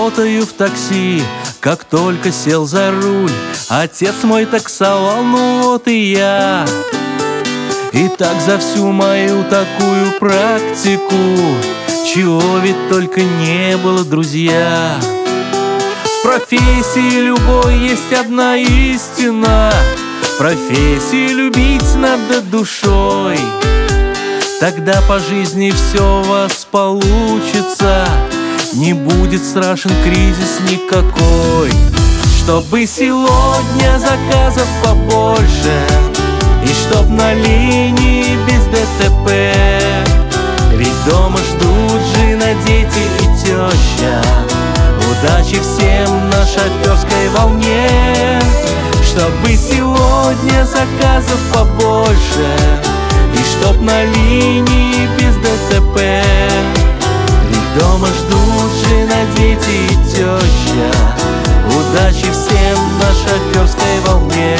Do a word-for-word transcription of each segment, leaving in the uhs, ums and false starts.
работаю в такси, как только сел за руль, отец мой таксовал, ну вот и я. И так за всю мою такую практику, чего ведь только не было, друзья. В профессии любой есть одна истина: профессию любить надо душой. Тогда по жизни все у вас получится, не будет страшен кризис никакой. Чтобы сегодня заказов побольше, и чтоб на линии без ДТП. Ведь дома ждут жена, дети и теща. Удачи всем на шоферской волне. Чтобы сегодня заказов побольше, и чтоб на линии без ДТП. Ведь дома ждут жена, дети и теща. Удачи всем на шоферской волне.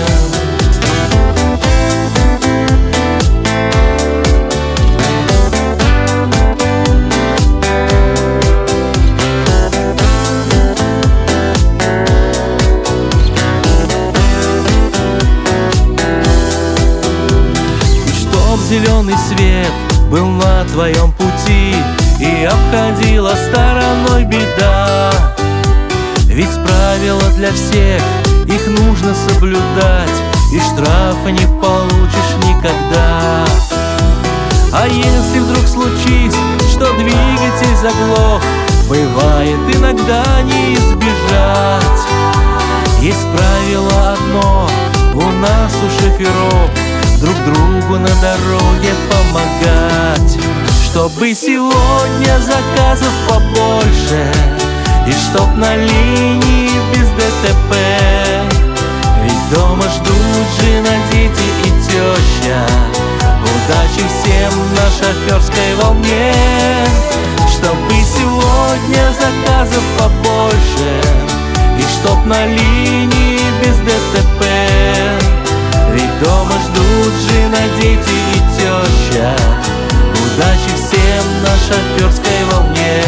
Зеленый свет был на твоем пути, и обходила стороной беда. Ведь правила для всех, их нужно соблюдать, и штрафа не получишь никогда. А если вдруг случись, что двигатель заглох, бывает иногда не избежать. Есть правило одно у нас, у шоферов: друг другу на дороге помогать. Чтобы сегодня заказов побольше, и чтоб на линии без ДТП. Ведь дома ждут жена, дети и теща. Удачи всем на шоферской волне. Чтобы сегодня заказов побольше, и чтоб на линии без ДТП. Ведь дома ждут жена, дети и теща. Удачи всем на шоферской волне.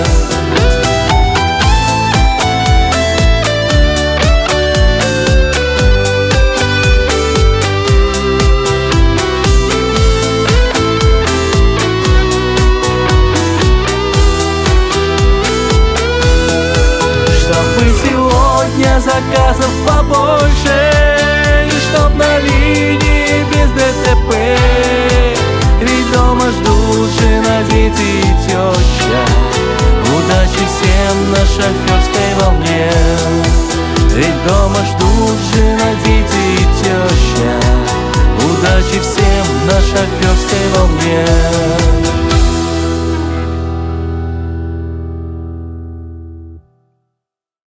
Чтобы сегодня заказов побольше, чтоб на линии без ДТП. Ведь дома ждут жена, дети и теща. Удачи всем на шоферской волне. Ведь дома ждут жена, дети и теща. Удачи всем на шоферской волне.